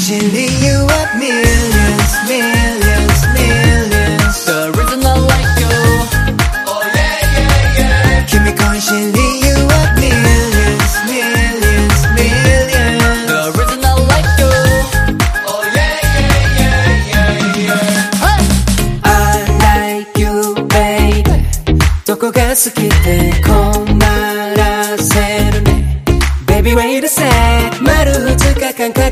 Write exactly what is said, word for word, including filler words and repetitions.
constantly you up millions, millions, millions. The reason I like you, oh yeah, yeah, yeah. Keep me constantly you up millions, millions, millions. The reason I like you, oh yeah, yeah, yeah, yeah, yeah. Hey! I like you, baby. どこが好きで困らせるね Baby wait a sec 丸二日間